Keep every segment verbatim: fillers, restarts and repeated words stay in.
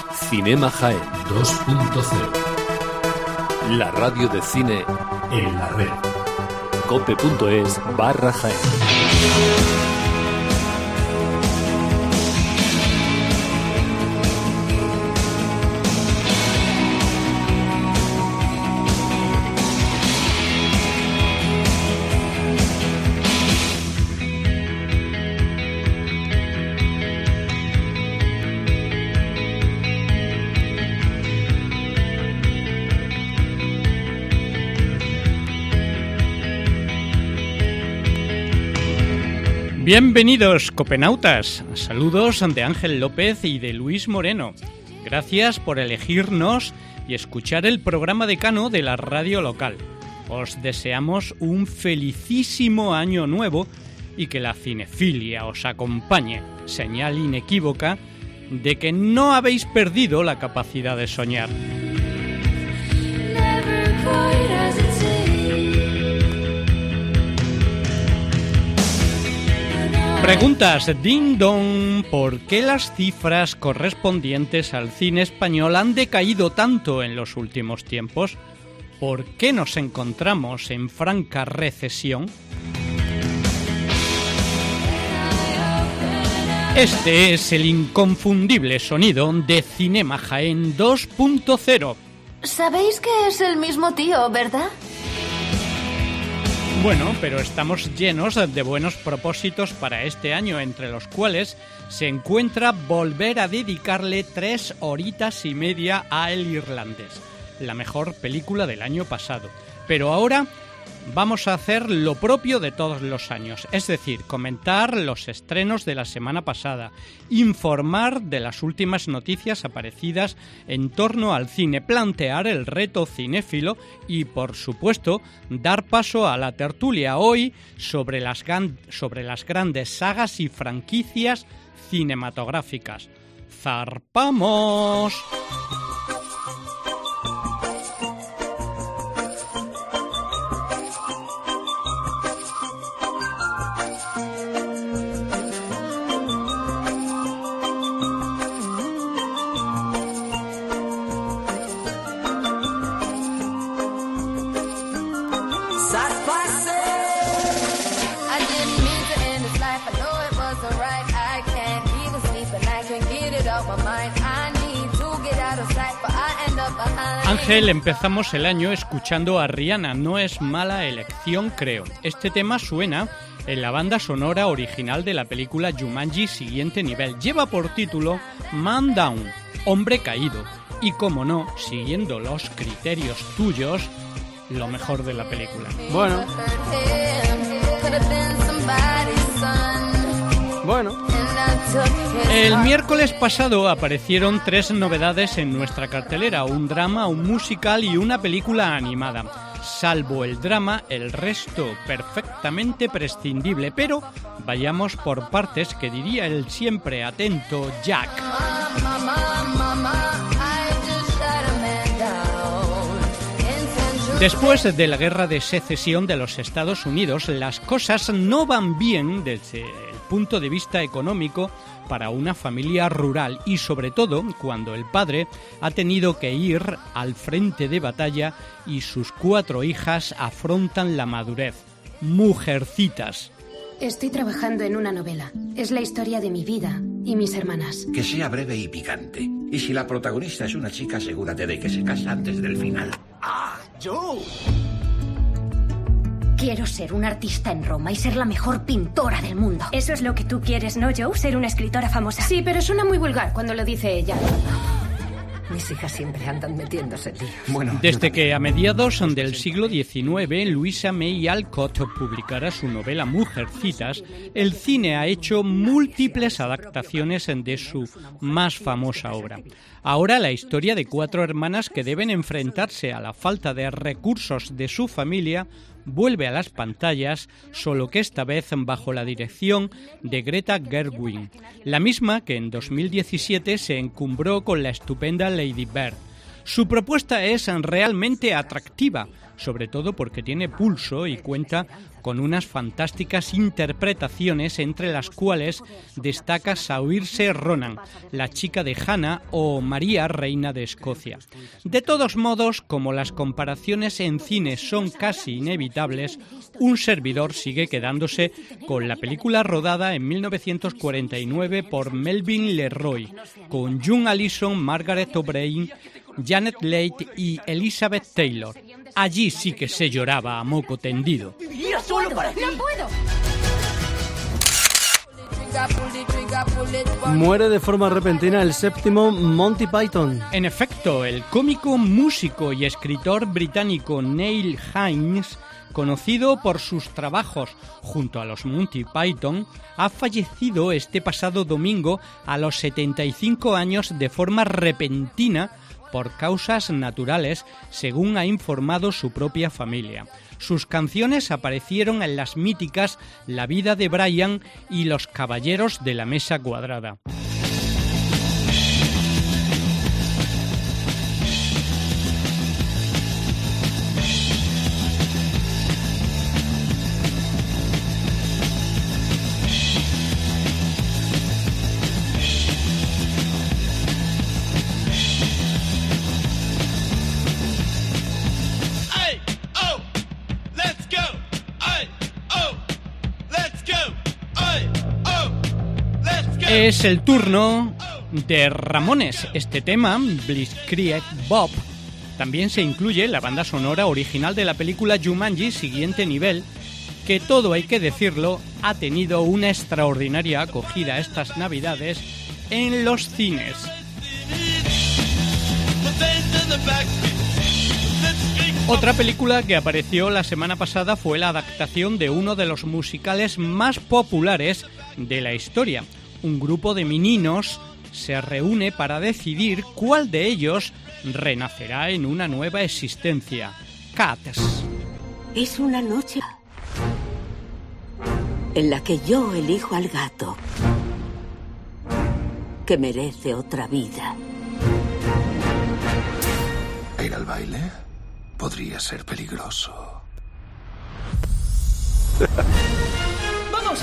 Cinema Jaén dos punto cero. La radio de cine En la red. cope.es barra Jaén. Bienvenidos, copenautas. Saludos de Ángel López y de Luis Moreno. Gracias por elegirnos y escuchar el programa decano de la radio local. Os deseamos un felicísimo año nuevo y que la cinefilia os acompañe, señal inequívoca de que no habéis perdido la capacidad de soñar. Preguntas ding dong, ¿por qué las cifras correspondientes al cine español han decaído tanto en los últimos tiempos? ¿Por qué nos encontramos en franca recesión? Este es el inconfundible sonido de Cinema Jaén dos punto cero. Sabéis que es el mismo tío, ¿verdad? Bueno, pero estamos llenos de buenos propósitos para este año, entre los cuales se encuentra volver a dedicarle tres horitas y media a El Irlandés, la mejor película del año pasado. Pero ahora vamos a hacer lo propio de todos los años, es decir, comentar los estrenos de la semana pasada, informar de las últimas noticias aparecidas en torno al cine, plantear el reto cinéfilo y, por supuesto, dar paso a la tertulia hoy sobre las, gran, sobre las grandes sagas y franquicias cinematográficas. ¡Zarpamos! Ángel, empezamos el año escuchando a Rihanna. No es mala elección, creo. Este tema suena en la banda sonora original de la película Jumanji Siguiente Nivel. Lleva por título Man Down, Hombre Caído. Y como no, siguiendo los criterios tuyos, lo mejor de la película. Bueno. Bueno. El miércoles pasado aparecieron tres novedades en nuestra cartelera, un drama, un musical y una película animada. Salvo el drama, el resto perfectamente prescindible, pero vayamos por partes, que diría el siempre atento Jack. Después de la guerra de secesión de los Estados Unidos, las cosas no van bien desde el punto de vista económico para una familia rural y sobre todo cuando el padre ha tenido que ir al frente de batalla y sus cuatro hijas afrontan la madurez. Mujercitas. Estoy trabajando en una novela. Es la historia de mi vida y mis hermanas. Que sea breve y picante. Y si la protagonista es una chica, asegúrate de que se casa antes del final. ¡Ah, Joe! Quiero ser una artista en Roma y ser la mejor pintora del mundo. Eso es lo que tú quieres, ¿no, Joe? Ser una escritora famosa. Sí, pero suena muy vulgar cuando lo dice ella. Mis hijas siempre andan metiéndose en líos. Bueno, desde que a mediados del siglo diecinueve Louisa May Alcott publicara su novela Mujercitas, el cine ha hecho múltiples adaptaciones de su más famosa obra. Ahora la historia de cuatro hermanas que deben enfrentarse a la falta de recursos de su familia vuelve a las pantallas, solo que esta vez bajo la dirección de Greta Gerwig, la misma que en dos mil diecisiete se encumbró con la estupenda Lady Bird. Su propuesta es realmente atractiva, sobre todo porque tiene pulso y cuenta con unas fantásticas interpretaciones, entre las cuales destaca Saoirse Ronan, la chica de Hannah, o María, reina de Escocia. De todos modos, como las comparaciones en cine son casi inevitables, un servidor sigue quedándose con la película rodada en mil novecientos cuarenta y nueve por Melvin LeRoy, con June Allison, Margaret O'Brien, Janet Leigh y Elizabeth Taylor. Allí sí que se lloraba a moco tendido. ¡Viviría solo para ti! ¡No puedo! Muere de forma repentina el séptimo Monty Python. En efecto, el cómico, músico y escritor británico Neil Hines, conocido por sus trabajos junto a los Monty Python, ha fallecido este pasado domingo a los setenta y cinco años de forma repentina por causas naturales, según ha informado su propia familia. Sus canciones aparecieron en las míticas La vida de Brian y Los caballeros de la mesa cuadrada. Es el turno de Ramones. Este tema, Blitzkrieg Bob, también se incluye en la banda sonora original de la película Jumanji, Siguiente Nivel, que, todo hay que decirlo, ha tenido una extraordinaria acogida estas navidades en los cines. Otra película que apareció la semana pasada fue la adaptación de uno de los musicales más populares de la historia. Un grupo de meninos se reúne para decidir cuál de ellos renacerá en una nueva existencia. Cats. Es una noche en la que yo elijo al gato que merece otra vida. ¿Ir al baile? Podría ser peligroso. ¡Vamos!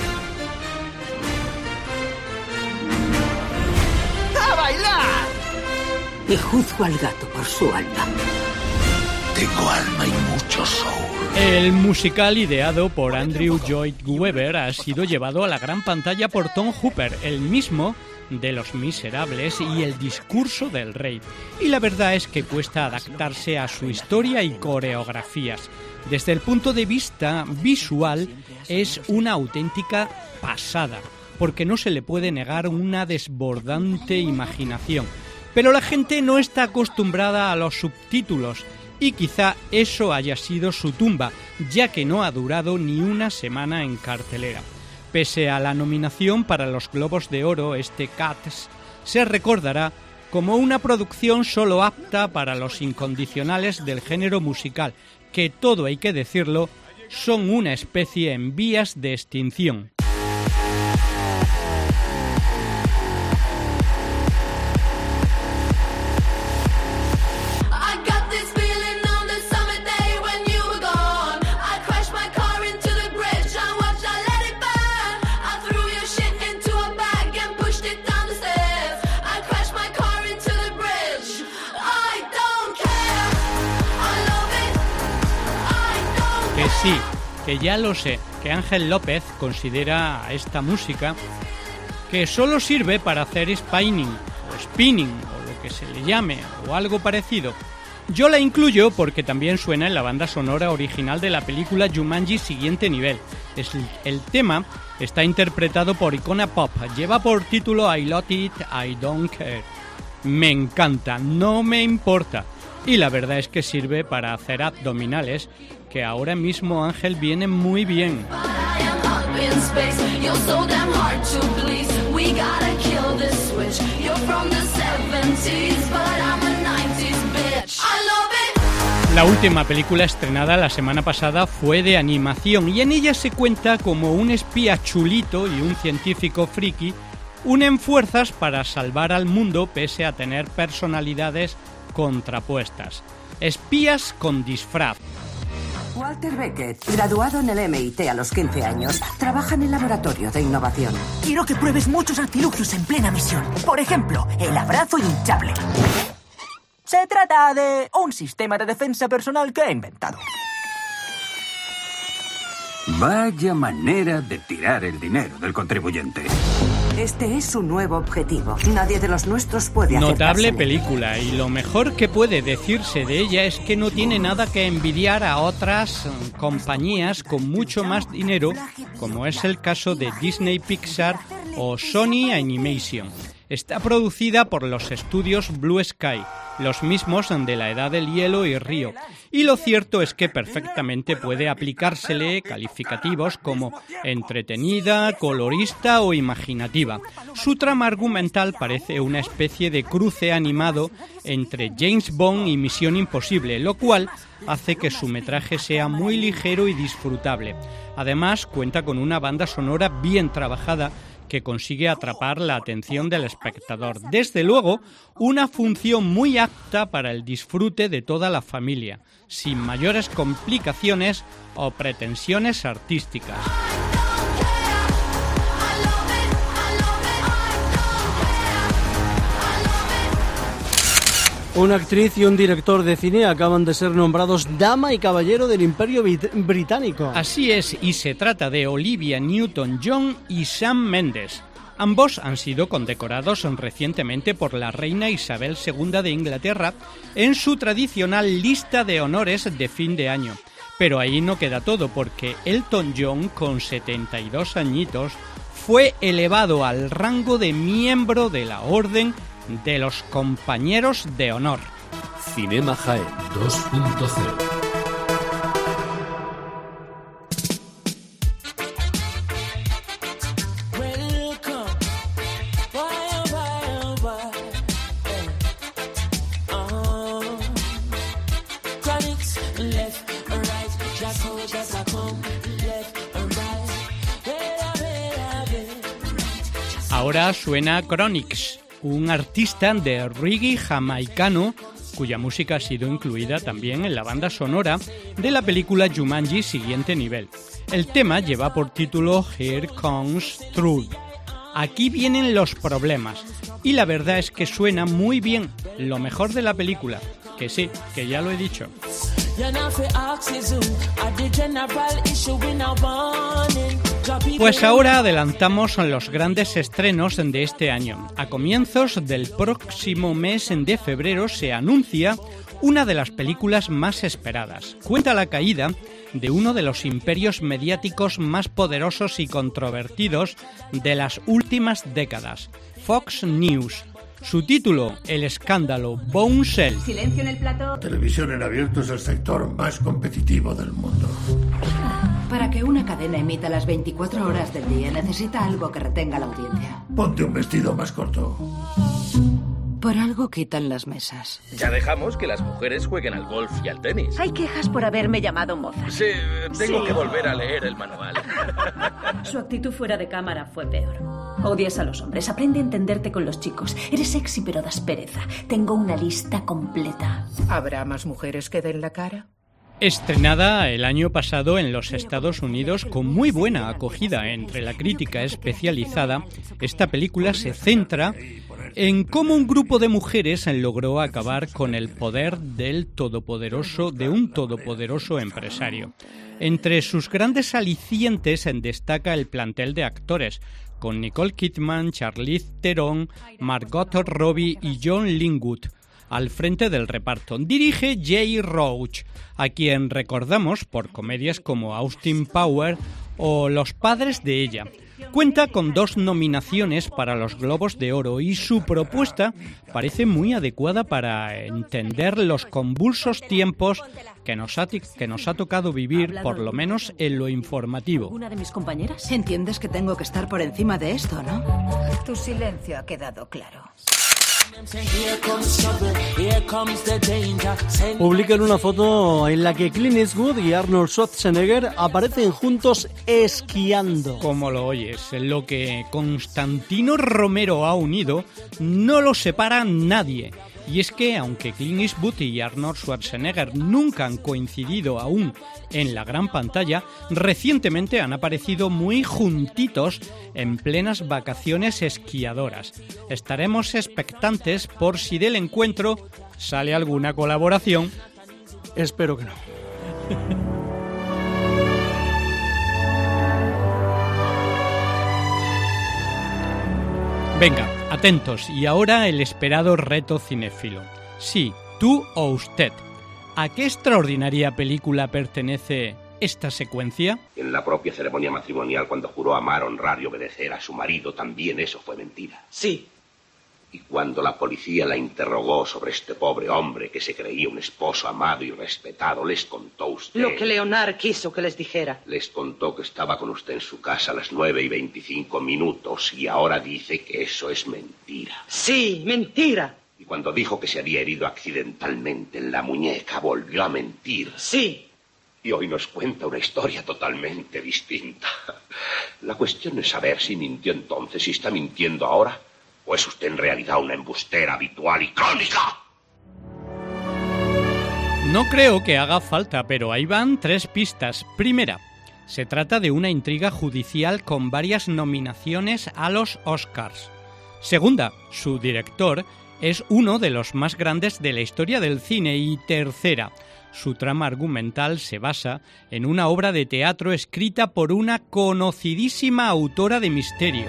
¡A bailar! Y juzgo al gato por su alma. Tengo alma y mucho soul. El musical, ideado por Andrew Lloyd Webber, ha sido llevado a la gran pantalla por Tom Hooper, el mismo de Los Miserables y El discurso del rey. Y la verdad es que cuesta adaptarse a su historia y coreografías. Desde el punto de vista visual, es una auténtica pasada, porque no se le puede negar una desbordante imaginación. Pero la gente no está acostumbrada a los subtítulos, y quizá eso haya sido su tumba, ya que no ha durado ni una semana en cartelera. Pese a la nominación para los Globos de Oro, este Cats se recordará como una producción solo apta para los incondicionales del género musical, que, todo hay que decirlo, son una especie en vías de extinción. Que sí, que ya lo sé, que Ángel López considera a esta música que solo sirve para hacer spinning o spinning o lo que se le llame o algo parecido. Yo la incluyo porque también suena en la banda sonora original de la película Jumanji Siguiente Nivel. Es el tema está interpretado por Icona Pop, lleva por título I Love It, I Don't Care. Me encanta, no me importa. Y la verdad es que sirve para hacer abdominales, que ahora mismo Ángel viene muy bien. La última película estrenada la semana pasada fue de animación y en ella se cuenta como un espía chulito y un científico friki unen fuerzas para salvar al mundo pese a tener personalidades contrapuestas. Espías con disfraz. Walter Beckett, graduado en el M I T a los quince años, trabaja en el laboratorio de innovación. Quiero que pruebes muchos artilugios en plena misión. Por ejemplo, el abrazo hinchable. Se trata de un sistema de defensa personal que he inventado. Vaya manera de tirar el dinero del contribuyente. Este es su nuevo objetivo. Nadie de los nuestros puede acercarse. Notable película, y lo mejor que puede decirse de ella es que no tiene nada que envidiar a otras compañías con mucho más dinero, como es el caso de Disney Pixar o Sony Animation. Está producida por los estudios Blue Sky, los mismos de La Edad del Hielo y Río, y lo cierto es que perfectamente puede aplicársele calificativos como entretenida, colorista o imaginativa. Su trama argumental parece una especie de cruce animado entre James Bond y Misión Imposible, lo cual hace que su metraje sea muy ligero y disfrutable. Además, cuenta con una banda sonora bien trabajada que consigue atrapar la atención del espectador. Desde luego, una función muy apta para el disfrute de toda la familia, sin mayores complicaciones o pretensiones artísticas. Una actriz y un director de cine acaban de ser nombrados Dama y Caballero del Imperio Británico. Así es, y se trata de Olivia Newton-John y Sam Mendes. Ambos han sido condecorados recientemente por la reina Isabel segunda de Inglaterra en su tradicional lista de honores de fin de año. Pero ahí no queda todo, porque Elton John, con setenta y dos añitos, fue elevado al rango de miembro de la Orden de los Compañeros de Honor. Cinema Jaén dos punto cero. Ahora suena Chronix, un artista de reggae jamaicano cuya música ha sido incluida también en la banda sonora de la película Jumanji Siguiente Nivel. El tema lleva por título Here Comes Truth. Aquí vienen los problemas, y la verdad es que suena muy bien, lo mejor de la película, que sí, que ya lo he dicho. Pues ahora adelantamos los grandes estrenos de este año. A comienzos del próximo mes de febrero se anuncia una de las películas más esperadas. Cuenta la caída de uno de los imperios mediáticos más poderosos y controvertidos de las últimas décadas, Fox News. Su título, El escándalo Bombshell. Silencio en el plató. Televisión en abierto es el sector más competitivo del mundo. Para que una cadena emita las veinticuatro horas del día necesita algo que retenga la audiencia. Ponte un vestido más corto. Por algo quitan las mesas. Ya dejamos que las mujeres jueguen al golf y al tenis. Hay quejas por haberme llamado moza. Sí, tengo Sí. que volver a leer el manual. Su actitud fuera de cámara fue peor. Odias a los hombres, aprende a entenderte con los chicos. Eres sexy pero das pereza. Tengo una lista completa. ¿Habrá más mujeres que den la cara? Estrenada el año pasado en los Estados Unidos con muy buena acogida entre la crítica especializada, esta película se centra en cómo un grupo de mujeres logró acabar con el poder del todopoderoso, de un todopoderoso empresario. Entre sus grandes alicientes destaca el plantel de actores, con Nicole Kidman, Charlize Theron, Margot Robbie y John Lithgow al frente del reparto. Dirige Jay Roach, a quien recordamos por comedias como Austin Powers o Los padres de ella. Cuenta con dos nominaciones para los Globos de Oro y su propuesta parece muy adecuada para entender los convulsos tiempos que nos ha, que nos ha tocado vivir, por lo menos en lo informativo. ¿Una de mis compañeras? Entiendes que tengo que estar por encima de esto, ¿no? Tu silencio ha quedado claro. Publican una foto en la que Clint Eastwood y Arnold Schwarzenegger aparecen juntos esquiando. Como lo oyes, lo que Constantino Romero ha unido no lo separa nadie. Y es que, aunque Clint Eastwood y Arnold Schwarzenegger nunca han coincidido aún en la gran pantalla, recientemente han aparecido muy juntitos en plenas vacaciones esquiadoras. Estaremos expectantes por si del encuentro sale alguna colaboración. Espero que no. Venga, atentos, y ahora el esperado reto cinéfilo. Sí, tú o usted. ¿A qué extraordinaria película pertenece esta secuencia? En la propia ceremonia matrimonial, cuando juró amar, honrar y obedecer a su marido, también eso fue mentira. Sí. Y cuando la policía la interrogó sobre este pobre hombre que se creía un esposo amado y respetado, les contó usted... Lo que Leonard quiso que les dijera. Les contó que estaba con usted en su casa a las nueve y veinticinco minutos y ahora dice que eso es mentira. Sí, mentira. Y cuando dijo que se había herido accidentalmente en la muñeca, volvió a mentir. Sí. Y hoy nos cuenta una historia totalmente distinta. La cuestión es saber si mintió entonces, si está mintiendo ahora... ¿O es usted en realidad una embustera habitual y crónica? No creo que haga falta, pero ahí van tres pistas. Primera, se trata de una intriga judicial con varias nominaciones a los Oscars. Segunda, su director es uno de los más grandes de la historia del cine. Y tercera, su trama argumental se basa en una obra de teatro escrita por una conocidísima autora de misterio.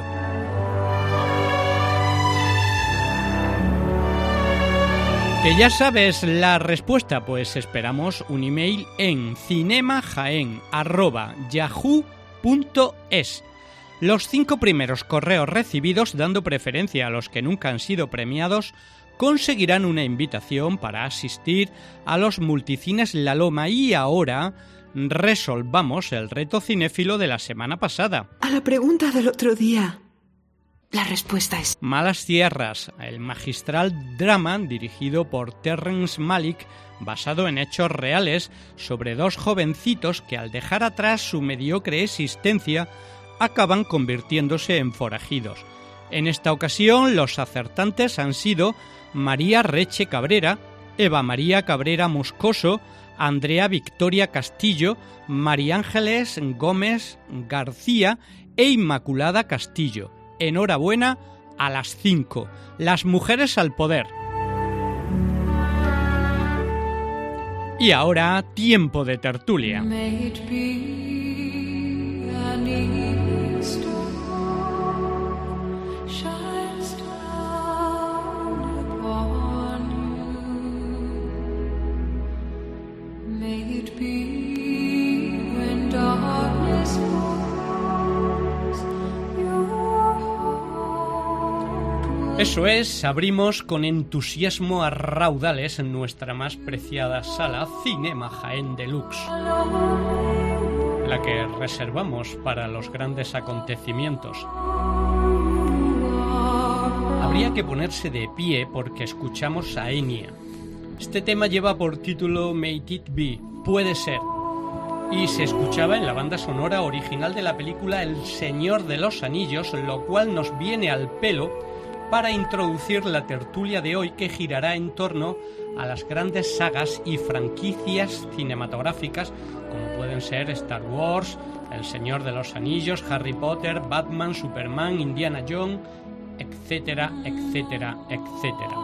¿Que ya sabes la respuesta? Pues esperamos un email en cinemajaen arroba yahoo punto es. Los cinco primeros correos recibidos, dando preferencia a los que nunca han sido premiados, conseguirán una invitación para asistir a los multicines La Loma. Y ahora resolvamos el reto cinéfilo de la semana pasada. A la pregunta del otro día... La respuesta es... Malas Tierras, el magistral drama dirigido por Terrence Malick, basado en hechos reales sobre dos jovencitos que al dejar atrás su mediocre existencia acaban convirtiéndose en forajidos. En esta ocasión los acertantes han sido María Reche Cabrera, Eva María Cabrera Moscoso, Andrea Victoria Castillo, María Ángeles Gómez García e Inmaculada Castillo. Enhorabuena a las cinco. Las mujeres al poder. Y ahora, tiempo de tertulia. Eso es, abrimos con entusiasmo a raudales en nuestra más preciada sala Cinema Jaén Deluxe, la que reservamos para los grandes acontecimientos. Habría que ponerse de pie porque escuchamos a Enya. Este tema lleva por título May It Be, puede ser, y se escuchaba en la banda sonora original de la película El Señor de los Anillos, lo cual nos viene al pelo para introducir la tertulia de hoy, que girará en torno a las grandes sagas y franquicias cinematográficas como pueden ser Star Wars, El Señor de los Anillos, Harry Potter, Batman, Superman, Indiana Jones, etcétera, etcétera, etcétera.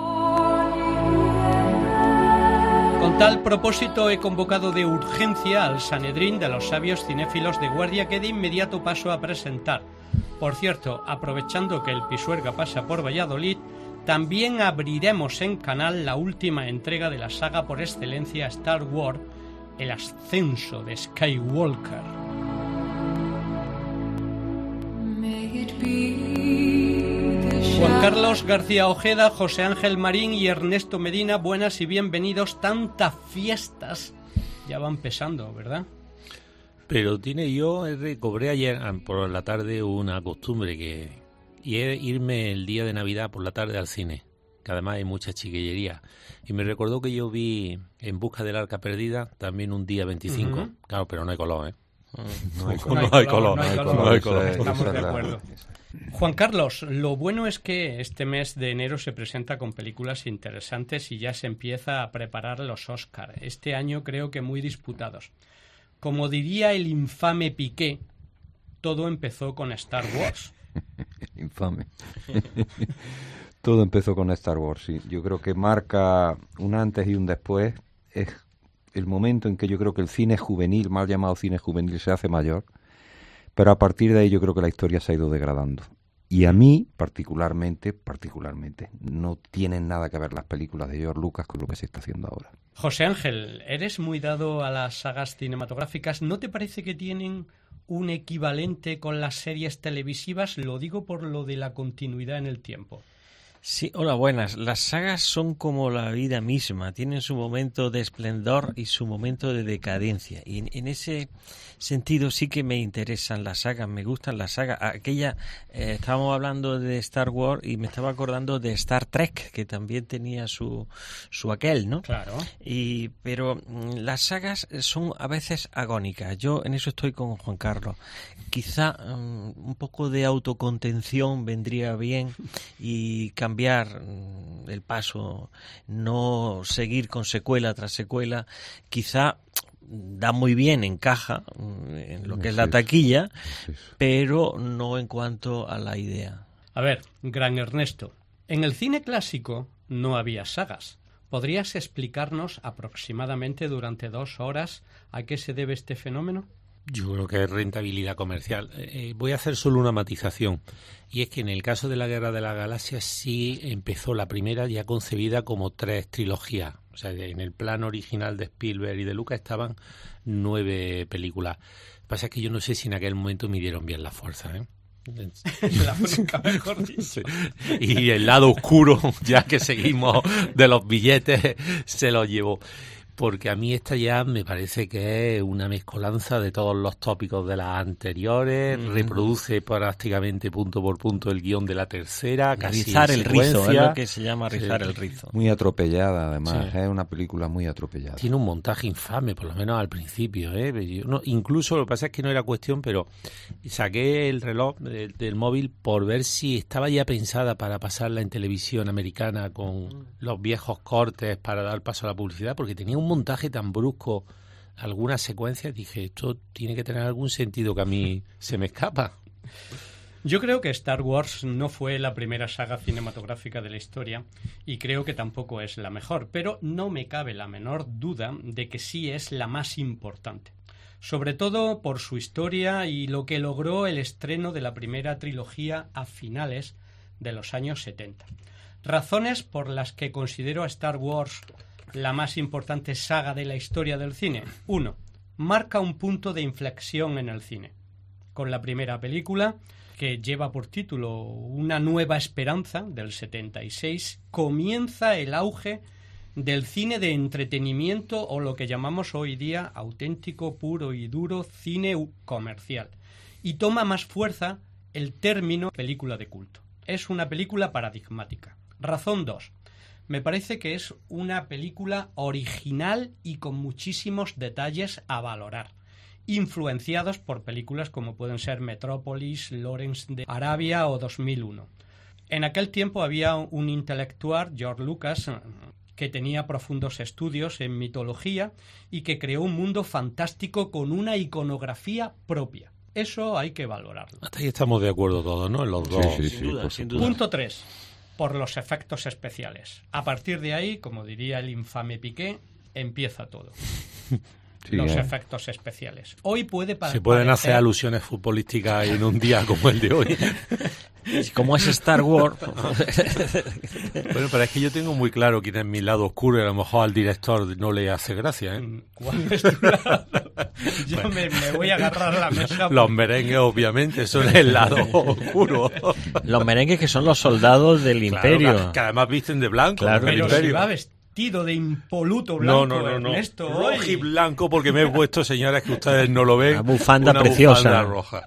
Con tal propósito he convocado de urgencia al Sanedrín de los sabios cinéfilos de guardia, que de inmediato paso a presentar. Por cierto, aprovechando que el Pisuerga pasa por Valladolid, también abriremos en canal la última entrega de la saga por excelencia Star Wars, El Ascenso de Skywalker. Juan Carlos García Ojeda, José Ángel Marín y Ernesto Medina, buenas y bienvenidos. Tantas fiestas ya van pesando, ¿verdad? Pero tiene yo, recobré ayer por la tarde una costumbre que y es irme el día de Navidad por la tarde al cine, que además hay mucha chiquillería. Y me recordó que yo vi En busca del arca perdida también un día veinticinco. Uh-huh. Claro, pero no hay color, ¿eh? No hay color, no hay color, no hay color, no hay color. Estamos de acuerdo. Juan Carlos, lo bueno es que este mes de enero se presenta con películas interesantes y ya se empieza a preparar los Oscar. Este año creo que muy disputados. Como diría el infame Piqué, todo empezó con Star Wars. Infame. Todo empezó con Star Wars, sí. Yo creo que marca un antes y un después. Es el momento en que yo creo que el cine juvenil, mal llamado cine juvenil, se hace mayor. Pero a partir de ahí yo creo que la historia se ha ido degradando. Y a mí, particularmente, particularmente, no tienen nada que ver las películas de George Lucas con lo que se está haciendo ahora. José Ángel, eres muy dado a las sagas cinematográficas. ¿No te parece que tienen un equivalente con las series televisivas? Lo digo por lo de la continuidad en el tiempo. Sí, hola, buenas. Las sagas son como la vida misma, tienen su momento de esplendor y su momento de decadencia. Y en, en ese sentido sí que me interesan las sagas, me gustan las sagas. Aquella, eh, estábamos hablando de Star Wars y me estaba acordando de Star Trek, que también tenía su, su aquel, ¿no? Claro. Y, pero mm, las sagas son a veces agónicas. Yo en eso estoy con Juan Carlos. Quizá um, un poco de autocontención vendría bien y cambiar cambiar el paso, no seguir con secuela tras secuela, quizá da muy bien, encaja en lo que es la taquilla, pero no en cuanto a la idea. A ver, gran Ernesto, en el cine clásico no había sagas. ¿Podrías explicarnos aproximadamente durante dos horas a qué se debe este fenómeno? Yo creo que es rentabilidad comercial. Eh, voy a hacer solo una matización, y es que en el caso de la Guerra de las Galaxias sí empezó la primera ya concebida como tres trilogías. O sea, en el plan original de Spielberg y de Lucas estaban nueve películas. Lo que pasa es que yo no sé si en aquel momento midieron bien la fuerza, ¿eh? La única, mejor dicho. Sí. Y el lado oscuro, ya que seguimos de los billetes, se lo llevó. Porque a mí esta ya me parece que es una mezcolanza de todos los tópicos de las anteriores, mm. reproduce prácticamente punto por punto el guión de la tercera, casi rizar el rizo, es lo que se llama rizar sí. el rizo. Muy atropellada, además, sí. es una película muy atropellada. Tiene un montaje infame, por lo menos al principio, ¿eh? Yo no, incluso lo que pasa es que no era cuestión, pero saqué el reloj del, del móvil por ver si estaba ya pensada para pasarla en televisión americana con los viejos cortes para dar paso a la publicidad, porque tenía un montaje tan brusco, algunas secuencias, dije, esto tiene que tener algún sentido que a mí se me escapa. Yo creo que Star Wars no fue la primera saga cinematográfica de la historia y creo que tampoco es la mejor, pero no me cabe la menor duda de que sí es la más importante. Sobre todo por su historia y lo que logró el estreno de la primera trilogía a finales de los años setenta. Razones por las que considero a Star Wars la más importante saga de la historia del cine. Uno, marca un punto de inflexión en el cine. Con la primera película, que lleva por título Una nueva esperanza, del setenta y seis, comienza el auge del cine de entretenimiento o lo que llamamos hoy día auténtico, puro y duro cine comercial. Y toma más fuerza el término película de culto. Es una película paradigmática. Razón dos. Me parece que es una película original y con muchísimos detalles a valorar, influenciados por películas como pueden ser Metrópolis, Lawrence de Arabia o dos mil uno. En aquel tiempo había un intelectual, George Lucas, que tenía profundos estudios en mitología y que creó un mundo fantástico con una iconografía propia. Eso hay que valorarlo. Hasta ahí estamos de acuerdo todos, ¿no? En los dos. Sí, sí, sin duda, sin duda. Punto tres. Por los efectos especiales. A partir de ahí, como diría el infame Piqué, empieza todo. Sí, los eh. efectos especiales. Hoy puede parecer... Se pueden hacer alusiones futbolísticas en un día como el de hoy. Como es Star Wars. Bueno, pero es que yo tengo muy claro quién es mi lado oscuro y a lo mejor al director no le hace gracia, ¿eh? ¿Cuál es tu lado? Yo bueno, me, me voy a agarrar la mesa. Los merengues, obviamente, son el lado oscuro. Los merengues que son los soldados del claro, imperio. Que, que además visten de blanco. Claro, pero imperio. Si va vestido de impoluto blanco, no, no, no, no. Ernesto. Rojo y blanco, porque me he puesto, señoras, que ustedes no lo ven. Una bufanda una preciosa. Bufanda roja.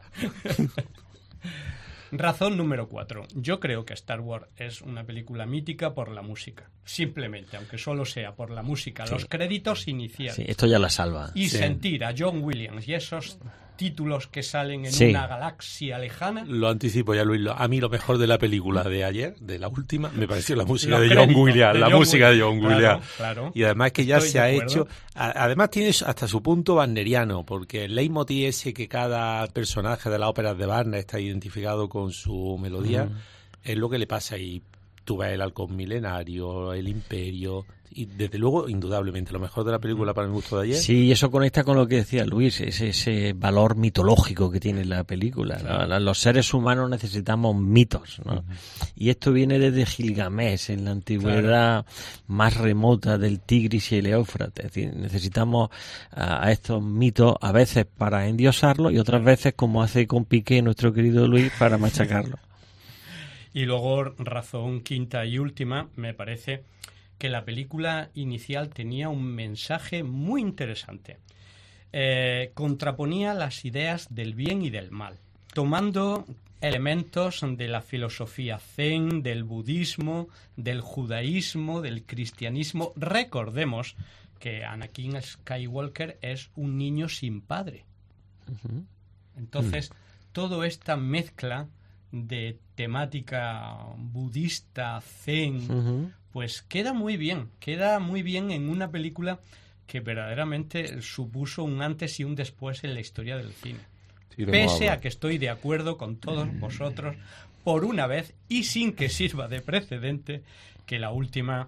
Razón número cuatro. Yo creo que Star Wars es una película mítica por la música. Simplemente, aunque solo sea por la música. Sí. Los créditos iniciales. Sí, esto ya la salva. Y sí. sentir a John Williams y esos títulos que salen en Sí. una galaxia lejana. Lo anticipo ya, Luis. Lo- A mí lo mejor de la película de ayer, de la última, me pareció la música Los de John créditos Williams. de La John música de John Williams. Williams. Claro, claro. Y además que ya Estoy se de ha acuerdo. hecho... a- Además tiene hasta su punto wagneriano, porque el leitmotiv ese que cada personaje de las óperas de Wagner está identificado con su melodía, Mm. es lo que le pasa ahí. Tú ves el halcón milenario, el imperio, y desde luego, indudablemente, lo mejor de la película para mi gusto de ayer. Sí, y eso conecta con lo que decía Luis, ese, ese valor mitológico que tiene la película. ¿no? La- Los seres humanos necesitamos mitos, ¿no? Uh-huh. Y esto viene desde Gilgamesh, en la antigüedad más remota del Tigris y el Éufrates. Es decir, necesitamos a, a estos mitos a veces para endiosarlos y otras veces, como hace con Piqué nuestro querido Luis, para machacarlos. Y luego, razón quinta y última, me parece que la película inicial tenía un mensaje muy interesante. Eh, contraponía las ideas del bien y del mal, tomando elementos de la filosofía zen, del budismo, del judaísmo, del cristianismo. Recordemos que Anakin Skywalker es un niño sin padre. Uh-huh. Entonces, mm. toda esta mezcla de temática budista, zen, uh-huh. pues queda muy bien, queda muy bien en una película que verdaderamente supuso un antes y un después en la historia del cine. Sí, Pese a que estoy de acuerdo con todos vosotros, por una vez, y sin que sirva de precedente, que la última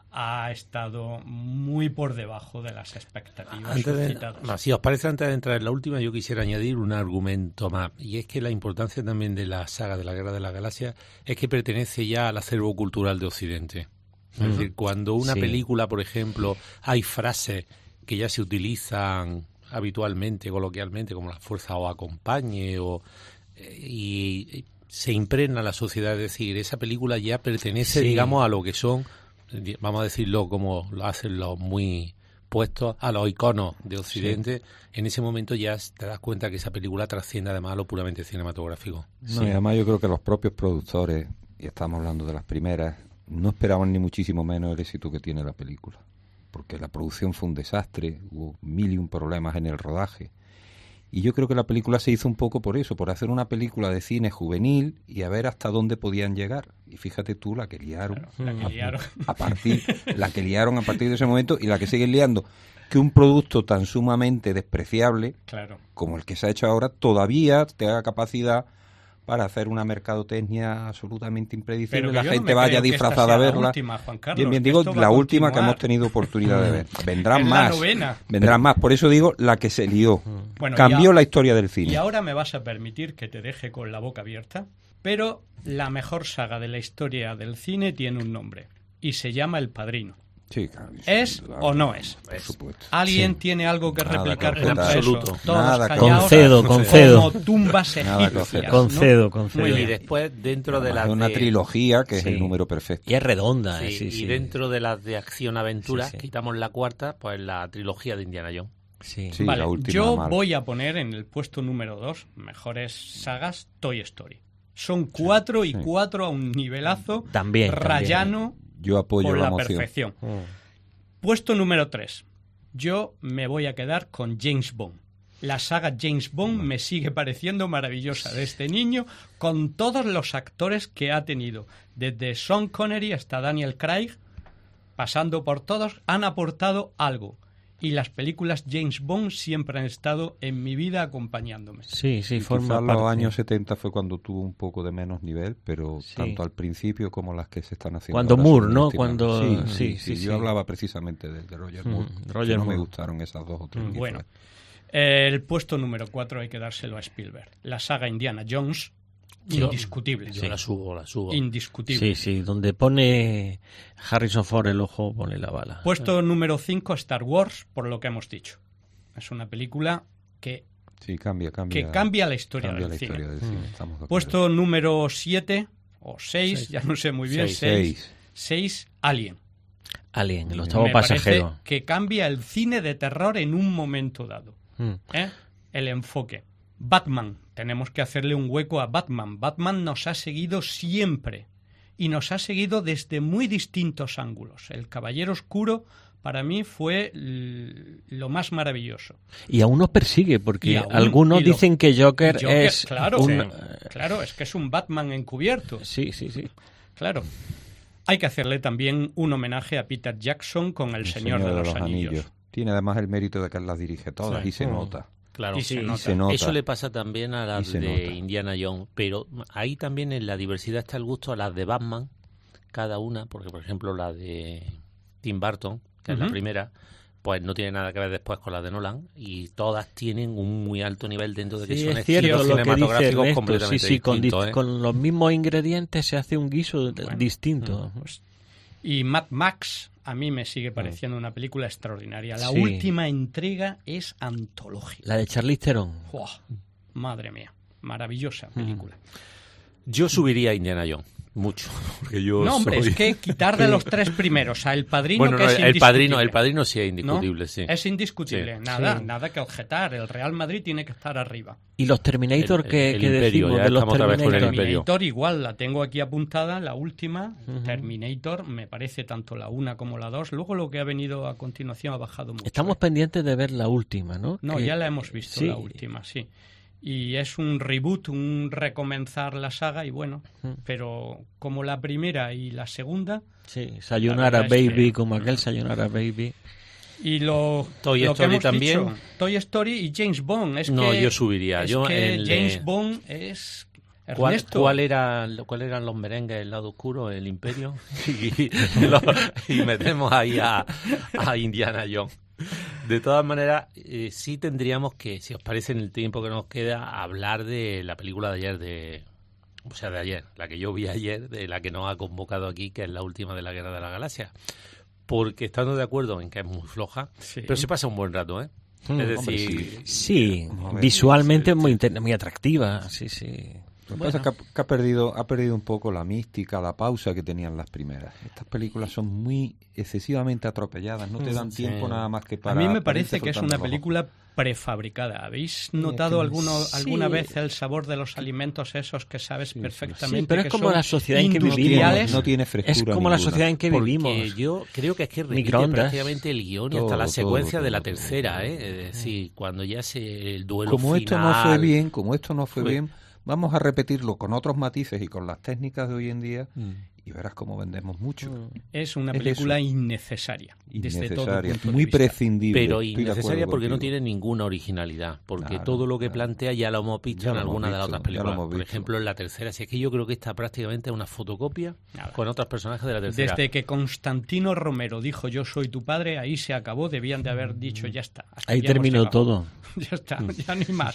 ha estado muy por debajo de las expectativas antes de, suscitadas. No, si os parece, antes de entrar en la última, yo quisiera añadir un argumento más, y es que la importancia también de la saga de la Guerra de las Galaxias es que pertenece ya al acervo cultural de Occidente. Uh-huh. Es decir, cuando una sí. película, por ejemplo, hay frases que ya se utilizan habitualmente, coloquialmente, como la fuerza os acompañe, o eh, y, y se impregna la sociedad, es decir, esa película ya pertenece, sí. digamos, a lo que son, vamos a decirlo como lo hacen los muy puestos, a los iconos de Occidente. Sí. En ese momento ya te das cuenta que esa película trasciende además a lo puramente cinematográfico. No, sí. Y además yo creo que los propios productores, y estamos hablando de las primeras, no esperaban ni muchísimo menos el éxito que tiene la película, porque la producción fue un desastre, hubo mil y un problemas en el rodaje. Y yo creo que la película se hizo un poco por eso, por hacer una película de cine juvenil y a ver hasta dónde podían llegar. Y fíjate tú la que liaron, claro, la que liaron. A, a partir, la que liaron a partir de ese momento y la que siguen liando, que un producto tan sumamente despreciable claro. como el que se ha hecho ahora todavía tenga capacidad para hacer una mercadotecnia absolutamente impredecible, la gente no vaya disfrazada a verla. Última, Juan Carlos, bien, bien digo, la última que hemos tenido oportunidad de ver. Vendrán es más, vendrán más. Por eso digo, la que se lió. Bueno, cambió a, la historia del cine. Y ahora me vas a permitir que te deje con la boca abierta, pero la mejor saga de la historia del cine tiene un nombre y se llama El Padrino. Sí, claro, ¿Es claro, o no es? Por supuesto. ¿Alguien sí. tiene algo que Nada replicar en absoluto? Todos Nada callados, concedo, concedo. Como tumbas egipcias. Concedo, concedo. Muy bien. Y después, dentro de las una de... trilogía que sí. es el número perfecto. Y es redonda. Sí, eh, sí, y sí. dentro de las de acción-aventura, sí, sí. quitamos la cuarta, pues la trilogía de Indiana Jones. Sí. Sí, vale, la última yo mal. voy a poner en el puesto número dos, mejores sagas, Toy Story. Son cuatro y sí. cuatro a un nivelazo también, rayano también. Yo apoyo por la, la moción. perfección. Mm. Puesto número tres. Yo me voy a quedar con James Bond. La saga James Bond me sigue pareciendo maravillosa. De este niño, con todos los actores que ha tenido, desde Sean Connery hasta Daniel Craig, pasando por todos, han aportado algo. Y las películas James Bond siempre han estado en mi vida acompañándome. Sí, sí, y forma quizás parte. los años setenta fue cuando tuvo un poco de menos nivel, pero sí. tanto al principio como las que se están haciendo cuando ahora Moore, son ¿no? últimas. Cuando sí, sí, sí, sí, sí, sí. yo hablaba precisamente de, de Roger Moore. Mm, Roger no Moore. me gustaron esas dos o tres. Mm, bueno, eh, el puesto número cuatro hay que dárselo a Spielberg. La saga Indiana Jones, Yo, indiscutible. Yo sí. la subo, la subo. Indiscutible. Sí, sí, donde pone Harrison Ford el ojo, pone la bala. Puesto sí. número cinco, Star Wars, por lo que hemos dicho. Es una película que, sí, cambia, cambia, que cambia la historia, cambia del, la cine. historia del cine. Estamos de Puesto número siete o seis, ya no sé muy bien, seis, seis, Alien. Alien, el octavo Me pasajero. parece que cambia el cine de terror en un momento dado. Mm. ¿Eh? El enfoque. Batman, tenemos que hacerle un hueco a Batman. Batman nos ha seguido siempre y nos ha seguido desde muy distintos ángulos. El Caballero Oscuro para mí fue lo más maravilloso. Y aún nos persigue, porque aún, algunos lo, dicen que Joker, Joker es claro, un... sí, claro, es que es un Batman encubierto. Sí, sí, sí. Claro. Hay que hacerle también un homenaje a Peter Jackson con El, el Señor, Señor de, los, de los Anillos. Anillos. Tiene además el mérito de que él las dirige todas, sí. y se oh. nota. Claro, y se, sí, nota. se nota. Eso le pasa también a las de nota. Indiana Jones, pero ahí también en la diversidad está el gusto a las de Batman, cada una, porque por ejemplo la de Tim Burton, que uh-huh. es la primera, pues no tiene nada que ver después con la de Nolan, y todas tienen un muy alto nivel dentro de que sí, son es cierto, estilos cinematográficos Ernesto, completamente sí, sí, distintos. Con, di- ¿eh? con los mismos ingredientes se hace un guiso bueno, distinto. Pues, y Mad Max a mí me sigue pareciendo una película extraordinaria. La sí. última entrega es antológica. La de Charlize Theron. ¡Wow! Madre mía, maravillosa película. Yo subiría a Indiana Jones. Mucho, porque yo no, hombre, soy... es que quitar de los tres primeros a El Padrino, bueno, que no, es el padrino, el Padrino sí es indiscutible, ¿no? sí. Es indiscutible, sí. nada, sí. nada que objetar. El Real Madrid tiene que estar arriba. ¿Y los Terminator el, el, que, el que Imperio, decimos ya de los estamos Terminator? Otra vez con el Terminator Imperio. igual, la tengo aquí apuntada, la última, uh-huh. Terminator, me parece tanto la una como la dos. Luego lo que ha venido a continuación ha bajado mucho. Estamos ¿eh? pendientes de ver la última, ¿no? No, que... ya la hemos visto, sí. la última, sí. Y es un reboot, un recomenzar la saga, y bueno, uh-huh. pero como la primera y la segunda... Sí, Sayonara Baby, que... como aquel Sayonara Baby. Y lo, Toy lo Story que hemos también. Dicho, Toy Story y James Bond. Es no, que, yo subiría. Es yo que el, James eh, Bond es... ¿Cuál, ¿Cuál era, ¿Cuál eran los merengues del lado oscuro? El Imperio. y, lo, y metemos ahí a, a Indiana Jones. De todas maneras, eh, sí tendríamos que, si os parece en el tiempo que nos queda, hablar de la película de ayer, de o sea, de ayer, la que yo vi ayer, de la que nos ha convocado aquí, que es la última de la Guerra de la Galaxia. Porque estando de acuerdo en que es muy floja, sí. pero se pasa un buen rato, ¿eh? Mm, es decir, hombre, sí, sí. visualmente sí, muy, muy atractiva, sí, sí. Lo que bueno. pasa es que ha, que ha perdido ha perdido un poco la mística, la pausa que tenían las primeras. Estas películas son muy excesivamente atropelladas, no te dan sí. tiempo nada más que para... A mí me parece que es una película prefabricada. ¿Habéis notado sí, alguno, sí. alguna vez el sabor de los alimentos esos que sabes sí, perfectamente sí, pero es que como son la sociedad en que vivimos? No tiene frescura Es como ninguna. la sociedad en que Porque vivimos. Yo creo que es que repite prácticamente el guión y hasta todo, la secuencia todo, de la tercera, ¿eh? Es decir, cuando ya se el duelo como final... esto no fue bien, como esto no fue, fue bien... Vamos a repetirlo con otros matices y con las técnicas de hoy en día mm. y verás cómo vendemos mucho. Es una película es innecesaria. Innecesaria, desde todo punto muy de vista. prescindible. Pero innecesaria porque contigo. No tiene ninguna originalidad. Porque claro, todo lo que claro. plantea ya lo hemos visto ya en alguna de las otras películas. Por ejemplo, en la tercera. Si es que yo creo que esta prácticamente es una fotocopia Nada. con otros personajes de la tercera. Desde que Constantino Romero dijo yo soy tu padre, ahí se acabó. Debían de haber dicho ya está. Ahí terminó todo. Ya está, ya ni más.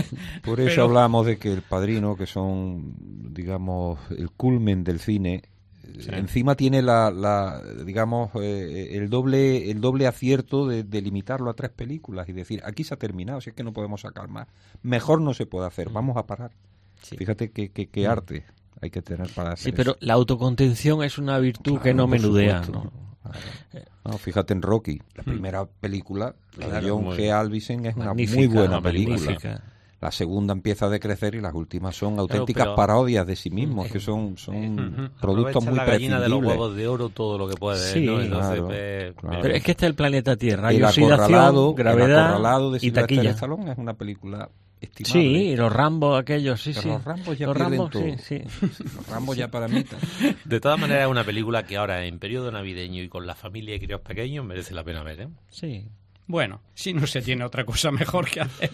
Por eso Pero... hablamos de que El Padrino, que son, digamos, el culmen del cine, sí. encima tiene la, la digamos, eh, el doble el doble acierto de, de limitarlo a tres películas y decir, aquí se ha terminado, si es que no podemos sacar más. Mejor no se puede hacer, vamos a parar. Sí. Fíjate qué que, que arte hay que tener para hacer Sí, pero eso. la autocontención es una virtud claro, que no menudea, ¿no? No, fíjate en Rocky, la primera película, la claro, de John G. Alvisen, es una muy magnífica, buena película. Magnífica. La segunda empieza a decrecer y las últimas son claro, auténticas pero... parodias de sí mismos, que son, son uh-huh. productos muy la gallina prescindibles. de los huevos de oro todo lo que puede, sí, ¿no? Entonces, claro, pues, claro. Pero es que este es el planeta Tierra. El acorralado, gravedad el acorralado de y Sylvester taquilla. Stallone es una película estimable. Sí, y los Rambos aquellos, sí, Pero sí. los Rambos ya los pierden Rambos, todo. Sí, sí. Los Rambos ya para mí. De todas maneras es una película que ahora en periodo navideño y con la familia y críos pequeños merece la pena ver, ¿eh? Sí. Bueno, si no se tiene otra cosa mejor que hacer.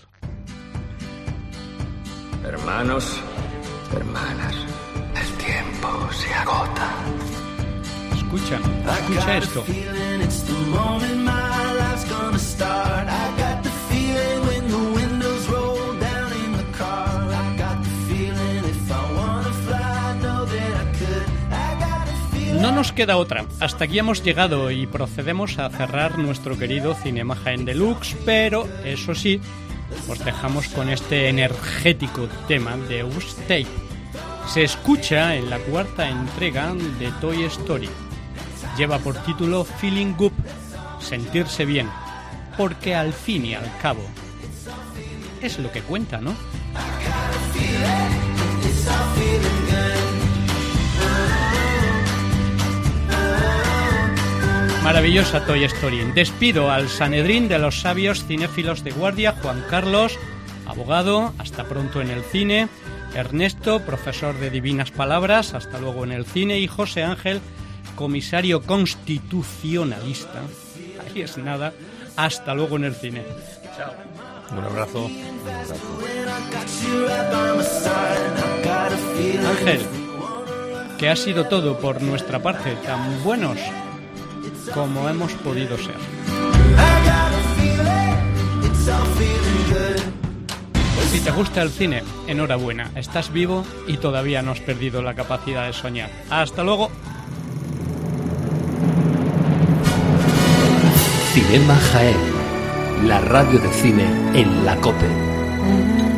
Hermanos, hermanas, el tiempo se agota. Escucha, escucha esto. No nos queda otra. Hasta aquí hemos llegado y procedemos a cerrar nuestro querido Cinema Jaén Deluxe, pero eso sí, os dejamos con este energético tema de Stay. Se escucha en la cuarta entrega de Toy Story. Lleva por título Feeling Good, sentirse bien, porque al fin y al cabo es lo que cuenta, ¿no? I got a feeling, it's all feeling good. Maravillosa Toy Story. Despido al Sanedrín de los sabios cinéfilos de guardia, Juan Carlos, abogado, hasta pronto en el cine, Ernesto, profesor de divinas palabras, hasta luego en el cine, y José Ángel, comisario constitucionalista, ahí es nada, hasta luego en el cine. Chao. Un abrazo. Ángel, que ha sido todo por nuestra parte, tan buenos como hemos podido ser. Si te gusta el cine, enhorabuena, estás vivo y todavía no has perdido la capacidad de soñar. Hasta luego. Cinema Jaén, la radio de cine en la COPE.